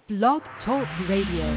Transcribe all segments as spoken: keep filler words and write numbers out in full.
Blog Talk Radio.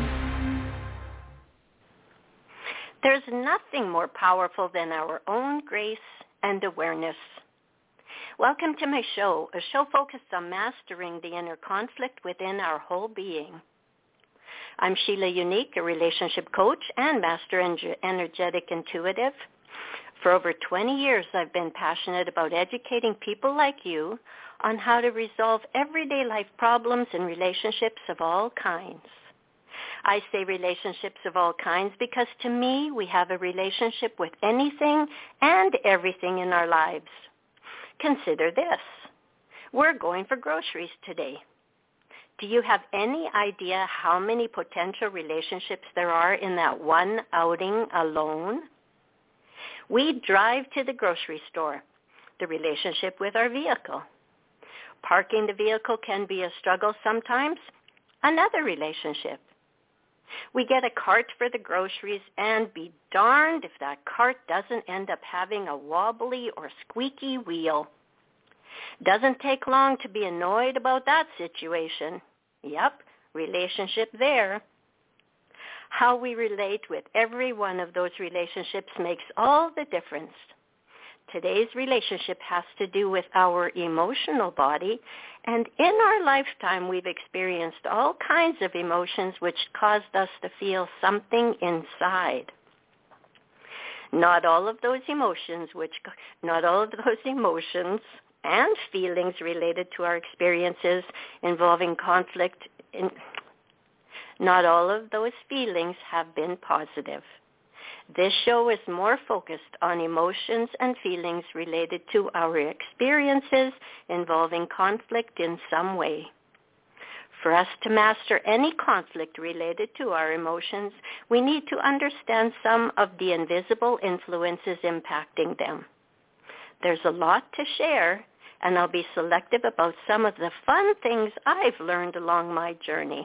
There's nothing more powerful than our own grace and awareness. Welcome to my show, a show focused on mastering the inner conflict within our whole being. I'm Sheila Unique, a relationship coach and master energetic intuitive. For over twenty years, I've been passionate about educating people like you on how to resolve everyday life problems in relationships of all kinds. I say relationships of all kinds because to me, we have a relationship with anything and everything in our lives. Consider this. We're going for groceries today. Do you have any idea how many potential relationships there are in that one outing alone? We drive to the grocery store, the relationship with our vehicle. Parking the vehicle can be a struggle sometimes, another relationship. We get a cart for the groceries and be darned if that cart doesn't end up having a wobbly or squeaky wheel. Doesn't take long to be annoyed about that situation. Yep, relationship there. How we relate with every one of those relationships makes all the difference. Today's relationship has to do with our emotional body, and in our lifetime we've experienced all kinds of emotions which caused us to feel something inside. Not all of those emotions which not all of those emotions and feelings related to our experiences involving conflict in, not all of those feelings have been positive. This show is more focused on emotions and feelings related to our experiences involving conflict in some way. For us to master any conflict related to our emotions, we need to understand some of the invisible influences impacting them. There's a lot to share, and I'll be selective about some of the fun things I've learned along my journey.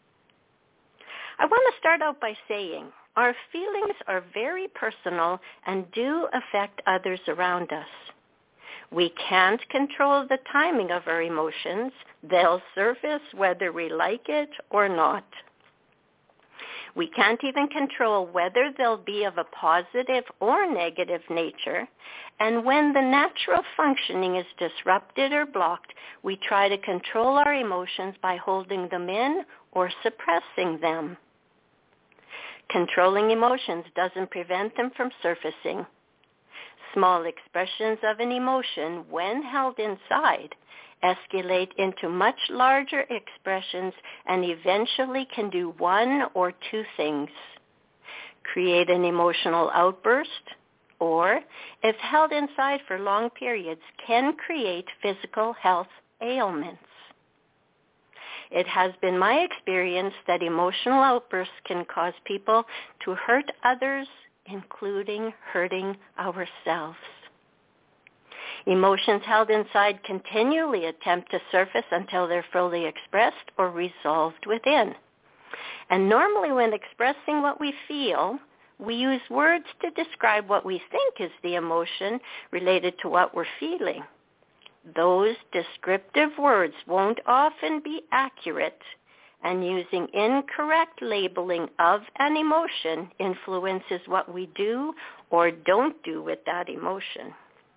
I want to start out by saying our feelings are very personal and do affect others around us. We can't control the timing of our emotions. They'll surface whether we like it or not. We can't even control whether they'll be of a positive or negative nature. And when the natural functioning is disrupted or blocked, we try to control our emotions by holding them in or suppressing them. Controlling emotions doesn't prevent them from surfacing. Small expressions of an emotion, when held inside, escalate into much larger expressions and eventually can do one or two things. Create an emotional outburst, or, if held inside for long periods, can create physical health ailments. It has been my experience that emotional outbursts can cause people to hurt others, including hurting ourselves. Emotions held inside continually attempt to surface until they're fully expressed or resolved within. And normally when expressing what we feel, we use words to describe what we think is the emotion related to what we're feeling. Those descriptive words won't often be accurate, and using incorrect labeling of an emotion influences what we do or don't do with that emotion.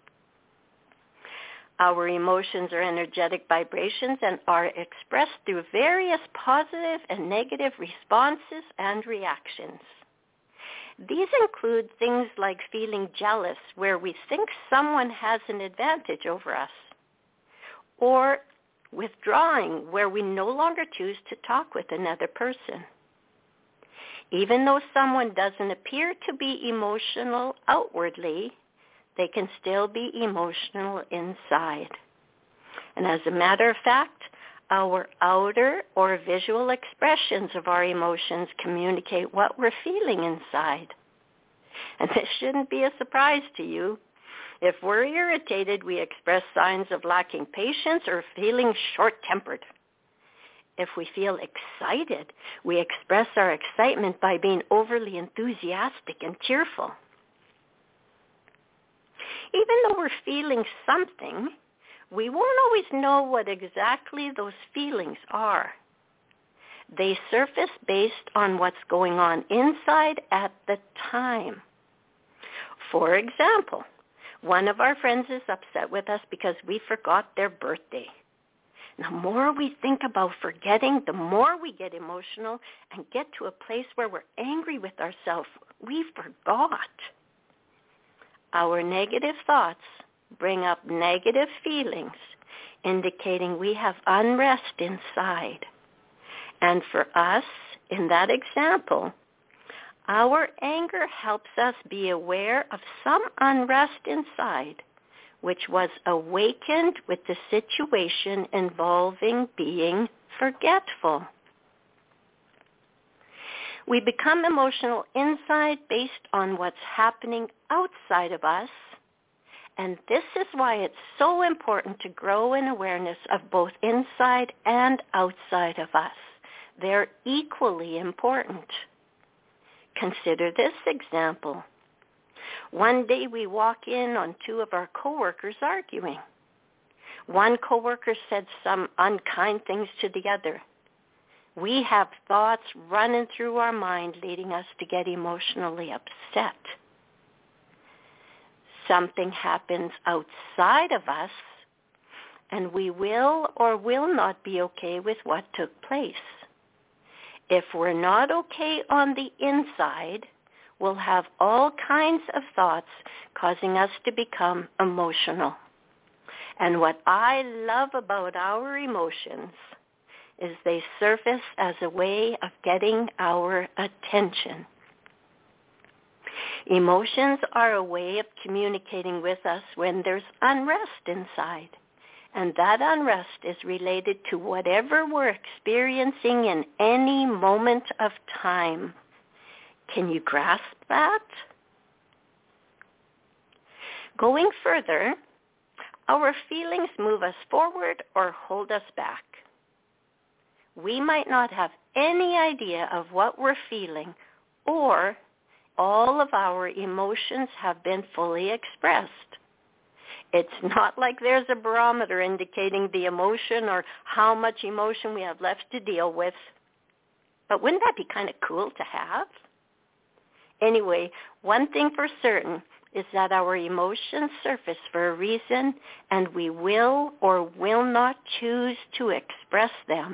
Our emotions are energetic vibrations and are expressed through various positive and negative responses and reactions. These include things like feeling jealous, where we think someone has an advantage over us, or withdrawing, where we no longer choose to talk with another person. Even though someone doesn't appear to be emotional outwardly, they can still be emotional inside. And as a matter of fact, our outer or visual expressions of our emotions communicate what we're feeling inside. And this shouldn't be a surprise to you. If we're irritated, we express signs of lacking patience or feeling short-tempered. If we feel excited, we express our excitement by being overly enthusiastic and cheerful. Even though we're feeling something, we won't always know what exactly those feelings are. They surface based on what's going on inside at the time. For example, one of our friends is upset with us because we forgot their birthday. The more we think about forgetting, the more we get emotional and get to a place where we're angry with ourselves. We forgot. Our negative thoughts bring up negative feelings, indicating we have unrest inside. And for us, in that example, our anger helps us be aware of some unrest inside, which was awakened with the situation involving being forgetful. We become emotional inside based on what's happening outside of us, and this is why it's so important to grow in awareness of both inside and outside of us. They're equally important. Consider this example. One day we walk in on two of our coworkers arguing. One coworker said some unkind things to the other. We have thoughts running through our mind leading us to get emotionally upset. Something happens outside of us, and we will or will not be okay with what took place. If we're not okay on the inside, we'll have all kinds of thoughts causing us to become emotional. And what I love about our emotions is they surface as a way of getting our attention. Emotions are a way of communicating with us when there's unrest inside. And that unrest is related to whatever we're experiencing in any moment of time. Can you grasp that? Going further, our feelings move us forward or hold us back. We might not have any idea of what we're feeling, or all of our emotions have been fully expressed. It's not like there's a barometer indicating the emotion or how much emotion we have left to deal with. But wouldn't that be kind of cool to have? Anyway, one thing for certain is that our emotions surface for a reason, and we will or will not choose to express them.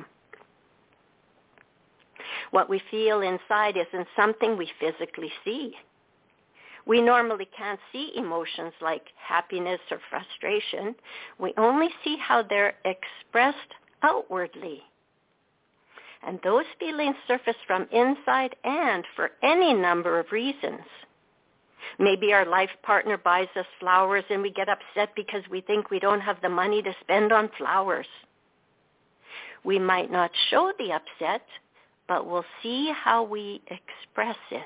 What we feel inside isn't something we physically see. We normally can't see emotions like happiness or frustration. We only see how they're expressed outwardly. And those feelings surface from inside and for any number of reasons. Maybe our life partner buys us flowers and we get upset because we think we don't have the money to spend on flowers. We might not show the upset, but we'll see how we express it.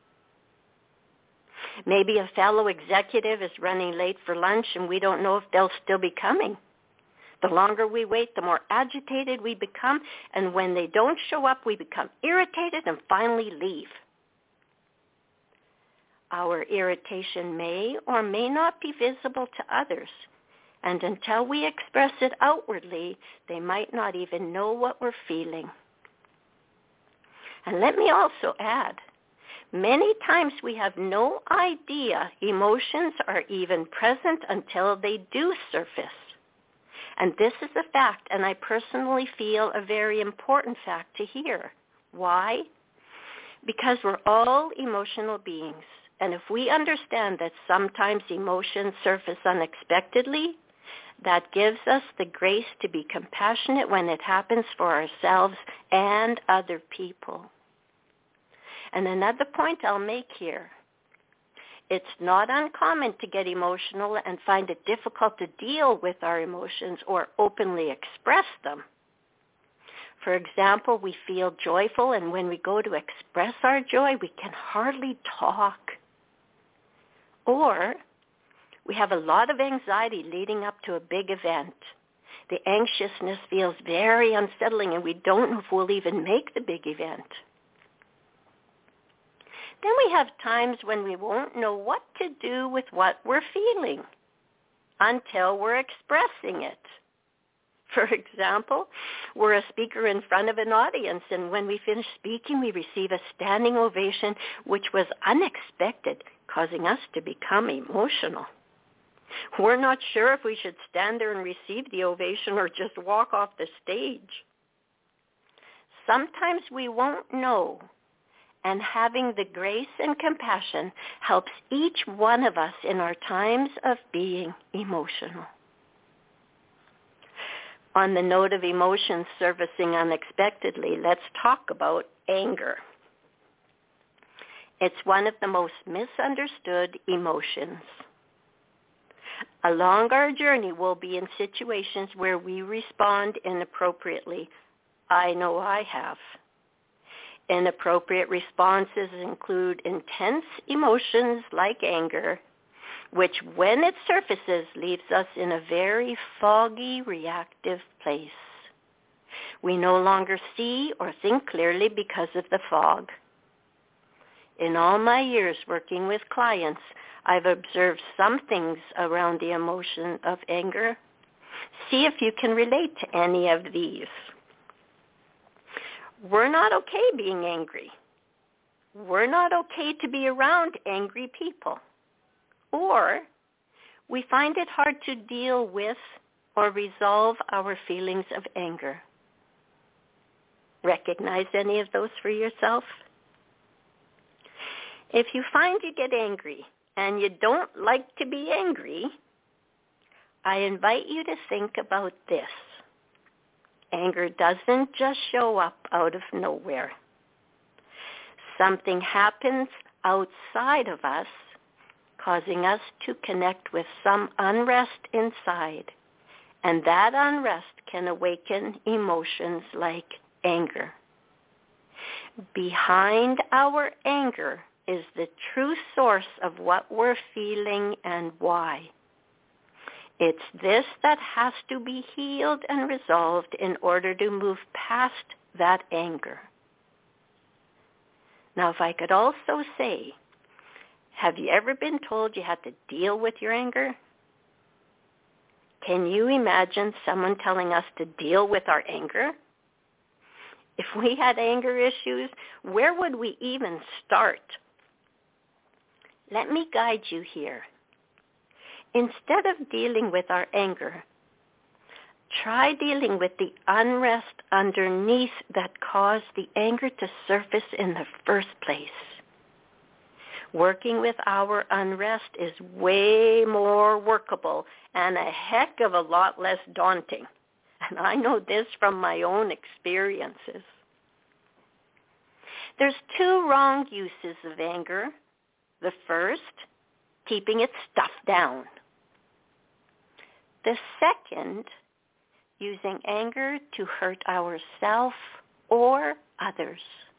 Maybe a fellow executive is running late for lunch and we don't know if they'll still be coming. The longer we wait, the more agitated we become, and when they don't show up, we become irritated and finally leave. Our irritation may or may not be visible to others, and until we express it outwardly, they might not even know what we're feeling. And let me also add, many times we have no idea emotions are even present until they do surface. And this is a fact, and I personally feel a very important fact to hear. Why? Because we're all emotional beings. And if we understand that sometimes emotions surface unexpectedly, that gives us the grace to be compassionate when it happens for ourselves and other people. And another point I'll make here, it's not uncommon to get emotional and find it difficult to deal with our emotions or openly express them. For example, we feel joyful, and when we go to express our joy, we can hardly talk. Or we have a lot of anxiety leading up to a big event. The anxiousness feels very unsettling, and we don't know if we'll even make the big event. Then we have times when we won't know what to do with what we're feeling until we're expressing it. For example, we're a speaker in front of an audience, and when we finish speaking, we receive a standing ovation, which was unexpected, causing us to become emotional. We're not sure if we should stand there and receive the ovation or just walk off the stage. Sometimes we won't know, and having the grace and compassion helps each one of us in our times of being emotional. On the note of emotions surfacing unexpectedly, let's talk about anger. It's one of the most misunderstood emotions. Along our journey, we'll be in situations where we respond inappropriately. I know I have. Inappropriate responses include intense emotions like anger, which when it surfaces leaves us in a very foggy, reactive place. We no longer see or think clearly because of the fog. In all my years working with clients, I've observed some things around the emotion of anger. See if you can relate to any of these. We're not okay being angry. We're not okay to be around angry people. Or we find it hard to deal with or resolve our feelings of anger. Recognize any of those for yourself? If you find you get angry and you don't like to be angry, I invite you to think about this. Anger doesn't just show up out of nowhere. Something happens outside of us, causing us to connect with some unrest inside, and that unrest can awaken emotions like anger. Behind our anger is the true source of what we're feeling and why. It's this that has to be healed and resolved in order to move past that anger. Now, if I could also say, have you ever been told you had to deal with your anger? Can you imagine someone telling us to deal with our anger? If we had anger issues, where would we even start? Let me guide you here. Instead of dealing with our anger, try dealing with the unrest underneath that caused the anger to surface in the first place. Working with our unrest is way more workable and a heck of a lot less daunting. And I know this from my own experiences. There's two wrong uses of anger. The first, keeping it stuffed down. The second, using anger to hurt ourselves or others.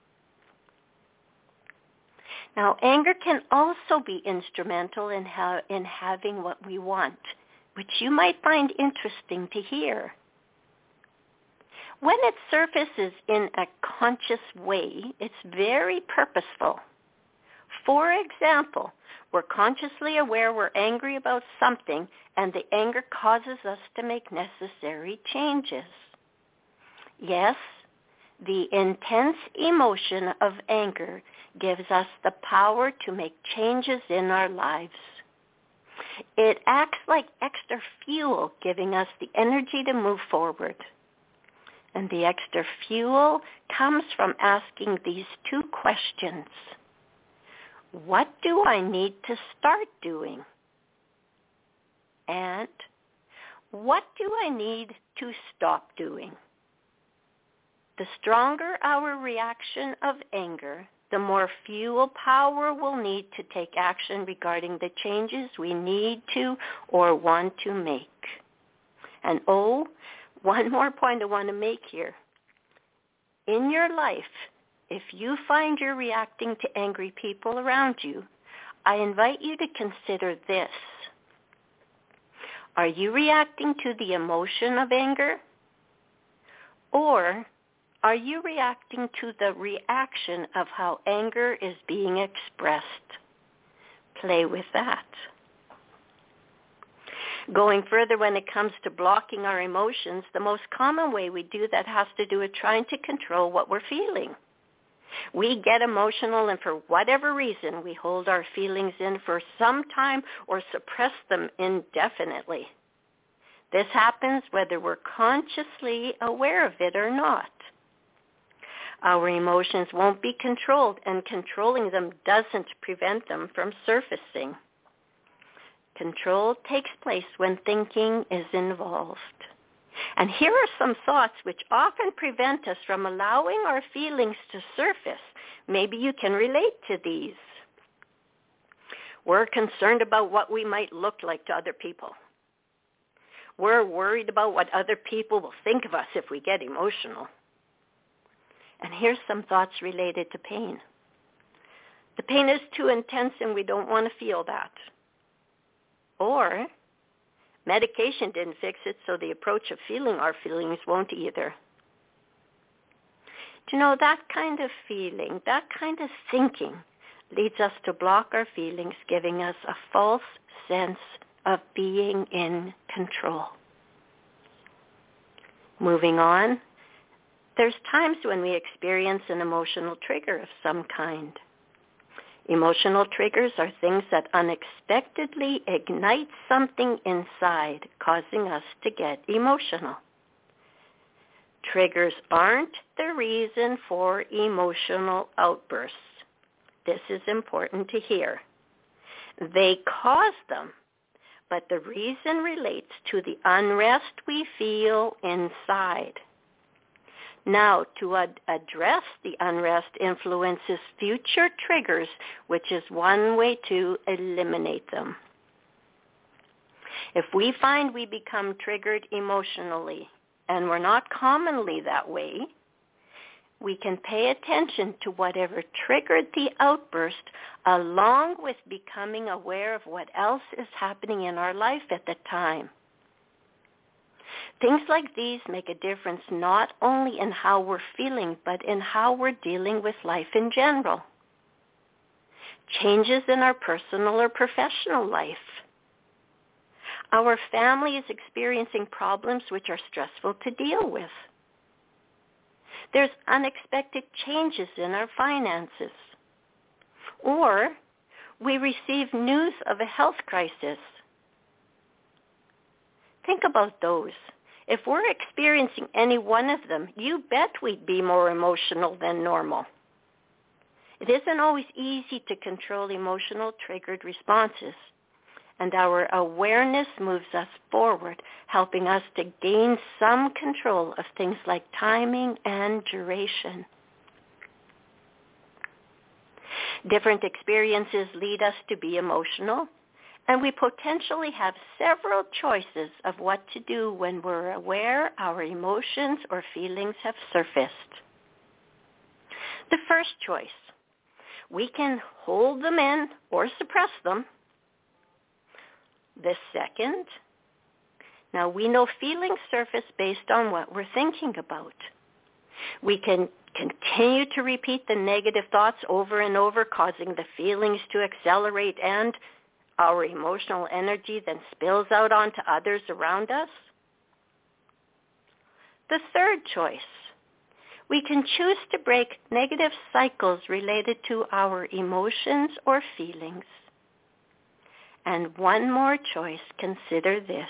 Now, anger can also be instrumental in, ha- in having what we want, which you might find interesting to hear. When it surfaces in a conscious way, it's very purposeful. For example, we're consciously aware we're angry about something, and the anger causes us to make necessary changes. Yes, the intense emotion of anger gives us the power to make changes in our lives. It acts like extra fuel, giving us the energy to move forward. And the extra fuel comes from asking these two questions. What do I need to start doing? And what do I need to stop doing? The stronger our reaction of anger, the more fuel power we'll need to take action regarding the changes we need to or want to make. And oh, one more point I want to make here. In your life, if you find you're reacting to angry people around you, I invite you to consider this. Are you reacting to the emotion of anger? Or are you reacting to the reaction of how anger is being expressed? Play with that. Going further, when it comes to blocking our emotions, the most common way we do that has to do with trying to control what we're feeling. We get emotional, and for whatever reason, we hold our feelings in for some time or suppress them indefinitely. This happens whether we're consciously aware of it or not. Our emotions won't be controlled, and controlling them doesn't prevent them from surfacing. Control takes place when thinking is involved. And here are some thoughts which often prevent us from allowing our feelings to surface. Maybe you can relate to these. We're concerned about what we might look like to other people. We're worried about what other people will think of us if we get emotional. And here's some thoughts related to pain. The pain is too intense and we don't want to feel that. Or medication didn't fix it, so the approach of feeling our feelings won't either. Do you know, that kind of feeling, that kind of thinking leads us to block our feelings, giving us a false sense of being in control. Moving on, there's times when we experience an emotional trigger of some kind. Emotional triggers are things that unexpectedly ignite something inside, causing us to get emotional. Triggers aren't the reason for emotional outbursts. This is important to hear. They cause them, but the reason relates to the unrest we feel inside. Now, to ad- address the unrest influences future triggers, which is one way to eliminate them. If we find we become triggered emotionally, and we're not commonly that way, we can pay attention to whatever triggered the outburst, along with becoming aware of what else is happening in our life at the time. Things like these make a difference not only in how we're feeling, but in how we're dealing with life in general. Changes in our personal or professional life. Our family is experiencing problems which are stressful to deal with. There's unexpected changes in our finances. Or we receive news of a health crisis. Think about those. If we're experiencing any one of them, you bet we'd be more emotional than normal. It isn't always easy to control emotional triggered responses, and our awareness moves us forward, helping us to gain some control of things like timing and duration. Different experiences lead us to be emotional, and we potentially have several choices of what to do when we're aware our emotions or feelings have surfaced. The first choice, we can hold them in or suppress them. The second, now we know feelings surface based on what we're thinking about. We can continue to repeat the negative thoughts over and over, causing the feelings to accelerate, and our emotional energy then spills out onto others around us. The third choice, we can choose to break negative cycles related to our emotions or feelings. And one more choice, consider this.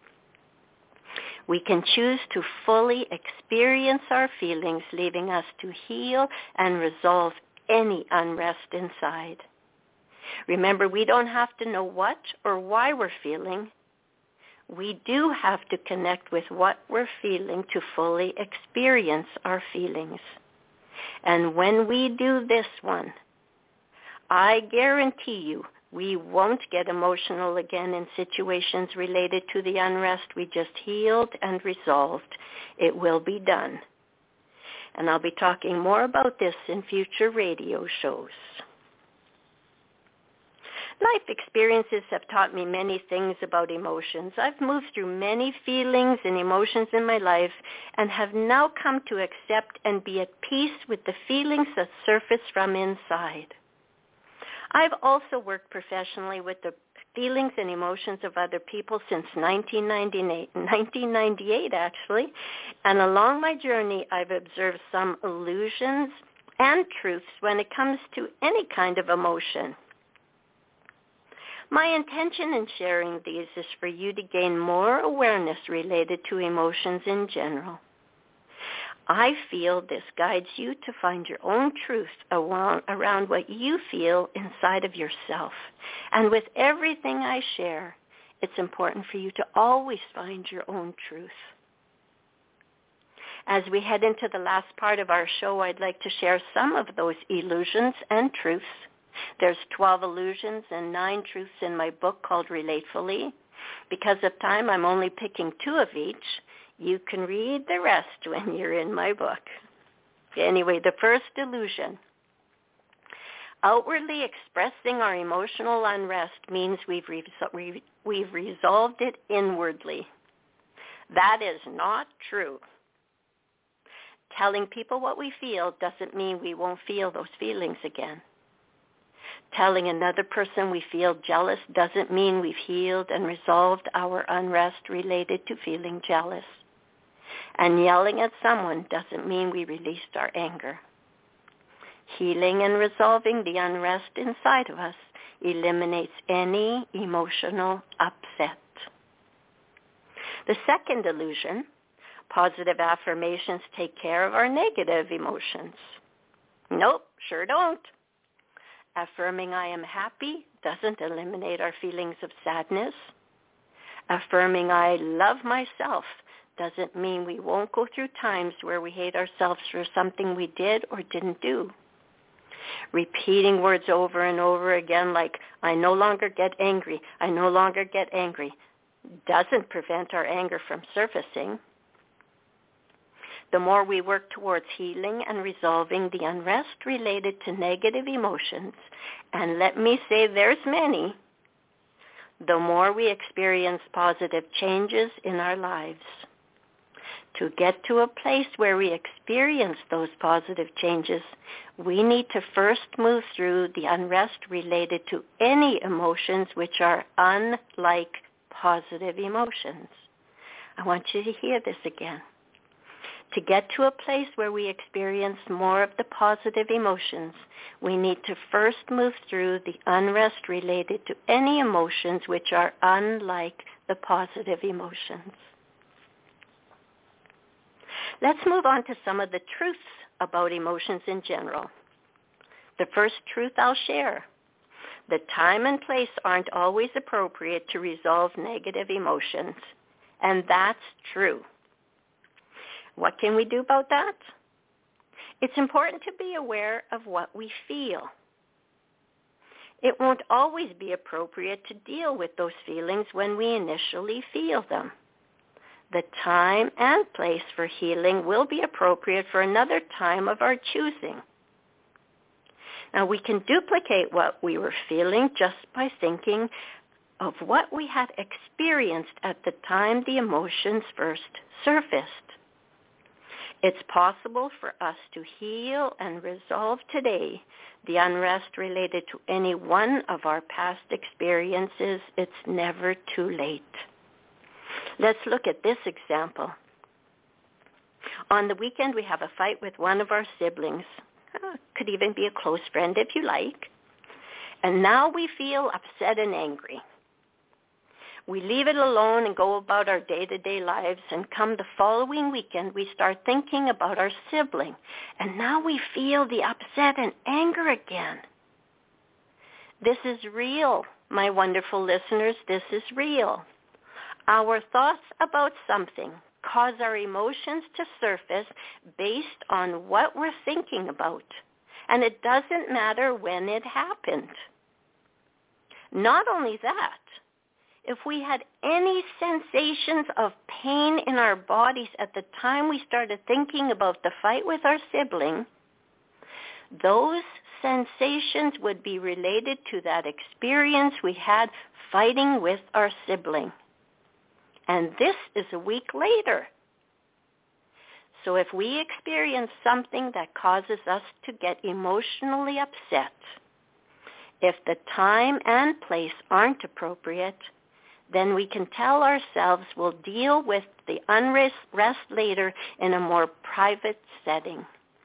We can choose to fully experience our feelings, leaving us to heal and resolve any unrest inside. Remember, we don't have to know what or why we're feeling. We do have to connect with what we're feeling to fully experience our feelings. And when we do this one, I guarantee you we won't get emotional again in situations related to the unrest we just healed and resolved. It will be done. And I'll be talking more about this in future radio shows. Life experiences have taught me many things about emotions. I've moved through many feelings and emotions in my life and have now come to accept and be at peace with the feelings that surface from inside. I've also worked professionally with the feelings and emotions of other people since nineteen ninety-eight, nineteen ninety-eight actually, and along my journey I've observed some illusions and truths when it comes to any kind of emotion. My intention in sharing these is for you to gain more awareness related to emotions in general. I feel this guides you to find your own truth around, around what you feel inside of yourself. And with everything I share, it's important for you to always find your own truth. As we head into the last part of our show, I'd like to share some of those illusions and truths. There's twelve illusions and nine truths in my book called Relatefully. Because of time, I'm only picking two of each. You can read the rest when you're in my book. Anyway, the first illusion. Outwardly expressing our emotional unrest means we've, re- we've resolved it inwardly. That is not true. Telling people what we feel doesn't mean we won't feel those feelings again. Telling another person we feel jealous doesn't mean we've healed and resolved our unrest related to feeling jealous. And yelling at someone doesn't mean we released our anger. Healing and resolving the unrest inside of us eliminates any emotional upset. The second illusion, positive affirmations take care of our negative emotions. Nope, sure don't. Affirming I am happy doesn't eliminate our feelings of sadness. Affirming I love myself doesn't mean we won't go through times where we hate ourselves for something we did or didn't do. Repeating words over and over again like, I no longer get angry, I no longer get angry, doesn't prevent our anger from surfacing. The more we work towards healing and resolving the unrest related to negative emotions, and let me say there's many, the more we experience positive changes in our lives. To get to a place where we experience those positive changes, we need to first move through the unrest related to any emotions which are unlike positive emotions. I want you to hear this again. To get to a place where we experience more of the positive emotions, we need to first move through the unrest related to any emotions which are unlike the positive emotions. Let's move on to some of the truths about emotions in general. The first truth I'll share. The time and place aren't always appropriate to resolve negative emotions, and that's true. What can we do about that? It's important to be aware of what we feel. It won't always be appropriate to deal with those feelings when we initially feel them. The time and place for healing will be appropriate for another time of our choosing. Now, we can duplicate what we were feeling just by thinking of what we had experienced at the time the emotions first surfaced. It's possible for us to heal and resolve today the unrest related to any one of our past experiences. It's never too late. Let's look at this example. On the weekend, we have a fight with one of our siblings. Uh, could even be a close friend if you like. And now we feel upset and angry. We leave it alone and go about our day-to-day lives, and come the following weekend, we start thinking about our sibling. And now we feel the upset and anger again. This is real, my wonderful listeners. This is real. Our thoughts about something cause our emotions to surface based on what we're thinking about. And it doesn't matter when it happened. Not only that, if we had any sensations of pain in our bodies at the time we started thinking about the fight with our sibling, those sensations would be related to that experience we had fighting with our sibling. And this is a week later. So if we experience something that causes us to get emotionally upset, If the time and place aren't appropriate, then we can tell ourselves we'll deal with the unrest later in a more private setting.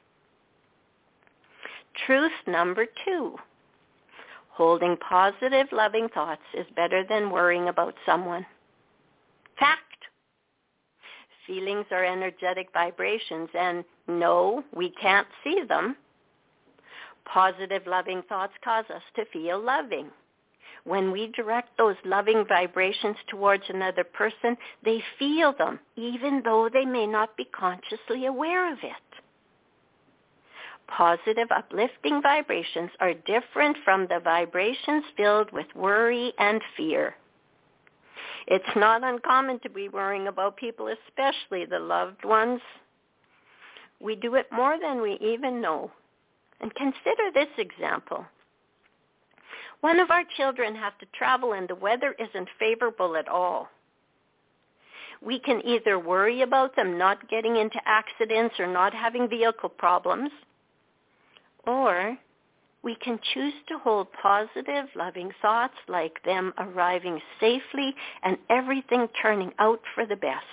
Truth number two. Holding positive, loving thoughts is better than worrying about someone. Fact. Feelings are energetic vibrations, and no, we can't see them. Positive, loving thoughts cause us to feel loving. When we direct those loving vibrations towards another person, they feel them, even though they may not be consciously aware of it. Positive, uplifting vibrations are different from the vibrations filled with worry and fear. It's not uncommon to be worrying about people, especially the loved ones. We do it more than we even know. And consider this example. One of our children have to travel and the weather isn't favorable at all. We can either worry about them not getting into accidents or not having vehicle problems, or we can choose to hold positive, loving thoughts like them arriving safely and everything turning out for the best.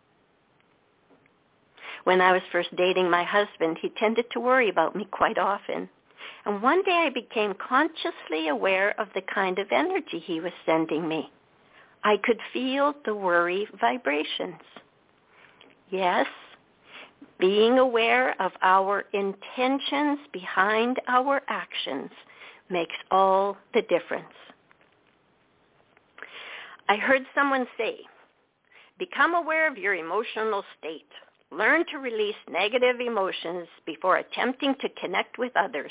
When I was first dating my husband, he tended to worry about me quite often. And one day I became consciously aware of the kind of energy he was sending me. I could feel the worry vibrations. Yes, being aware of our intentions behind our actions makes all the difference. I heard someone say, become aware of your emotional state. Learn to release negative emotions before attempting to connect with others.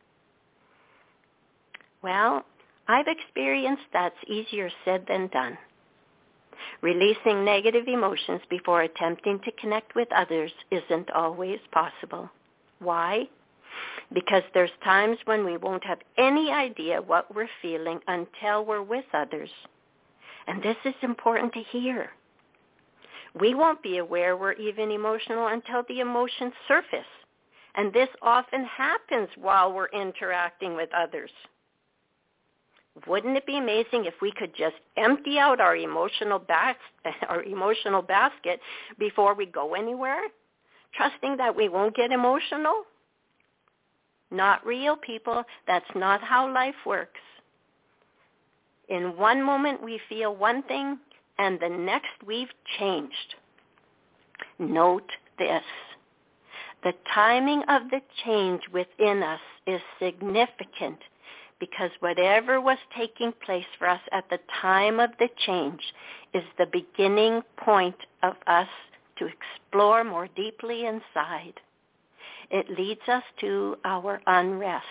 Well, I've experienced that's easier said than done. Releasing negative emotions before attempting to connect with others isn't always possible. Why? Because there's times when we won't have any idea what we're feeling until we're with others. And this is important to hear. We won't be aware we're even emotional until the emotions surface. And this often happens while we're interacting with others. Wouldn't it be amazing if we could just empty out our emotional bas- our emotional basket before we go anywhere, trusting that we won't get emotional? Not real, people. That's not how life works. In one moment we feel one thing, and the next we've changed. Note this. The timing of the change within us is significant because whatever was taking place for us at the time of the change is the beginning point of us to explore more deeply inside. It leads us to our unrest.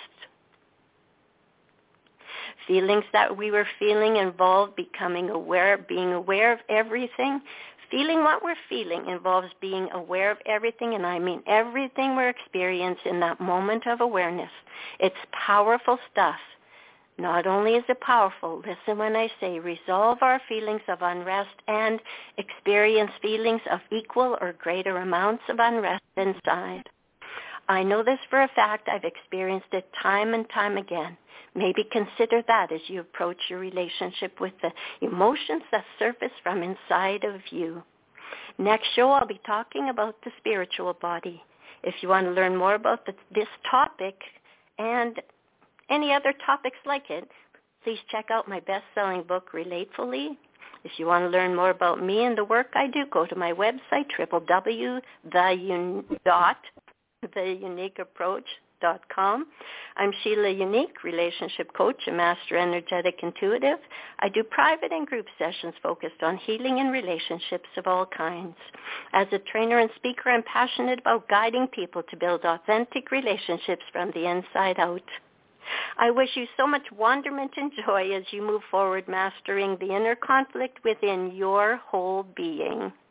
Feelings that we were feeling involve becoming aware, being aware of everything. Feeling what we're feeling involves being aware of everything, and I mean everything we're experiencing in that moment of awareness. It's powerful stuff. Not only is it powerful, listen when I say resolve our feelings of unrest and experience feelings of equal or greater amounts of unrest inside. I know this for a fact. I've experienced it time and time again. Maybe consider that as you approach your relationship with the emotions that surface from inside of you. Next show, I'll be talking about the spiritual body. If you want to learn more about the, this topic and any other topics like it, please check out my best-selling book, Relatefully. If you want to learn more about me and the work I do, go to my website, w w w dot the unique approach dot com. I'm Sheila Unique, relationship coach, a master energetic intuitive. I do private and group sessions focused on healing and relationships of all kinds. As a trainer and speaker, I'm passionate about guiding people to build authentic relationships from the inside out. I wish you so much wonderment and joy as you move forward, mastering the inner conflict within your whole being.